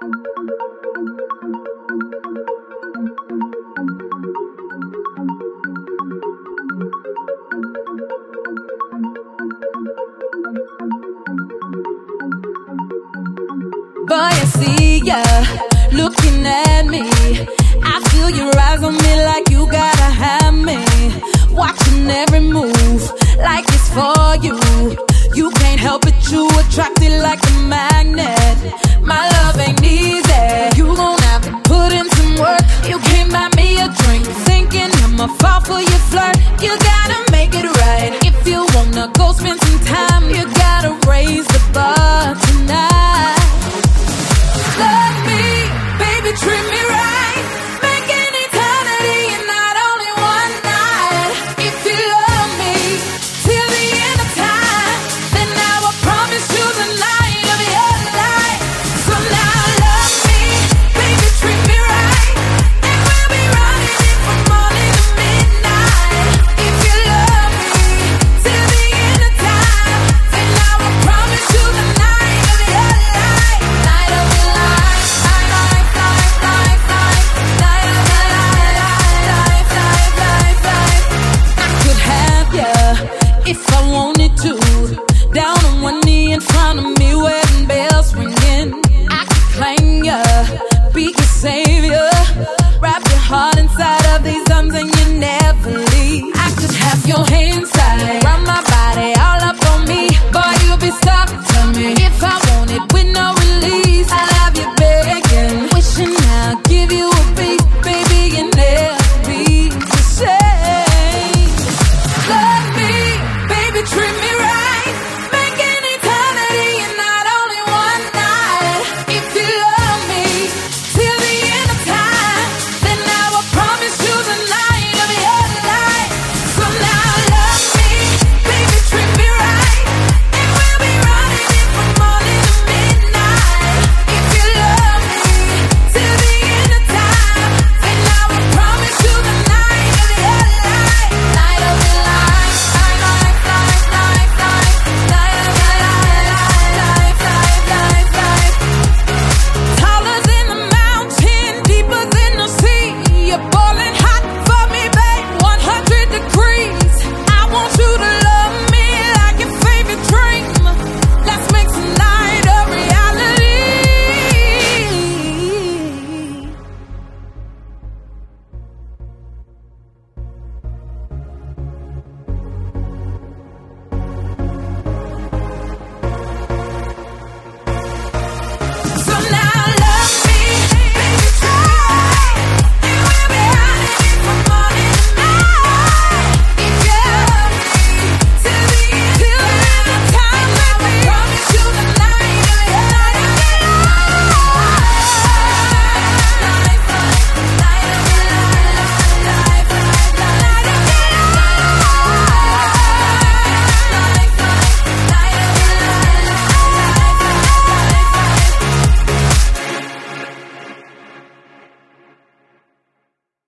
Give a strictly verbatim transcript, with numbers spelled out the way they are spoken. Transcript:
Boy, I see ya looking at me. I feel your eyes on me like you gotta have me. Watching every move like it's for you. You can't help it, you attracted like a magnet. My love ain't easy, you gon' have to put in some work. You can't buy me a drink thinking I'ma fall for your flirt. You gotta make it right. If you wanna go spend some time, you gotta raise the bar tonight. Love me, baby, treat me right. Make an eternity and not only one night. If you love me till the end of time, then I will promise you the night of your life. So now love me, baby, treat me right. And we'll be running it from morning to midnight. If you love me till the end of time, then I will promise you the night of your life. Night of your life. If I wanted to,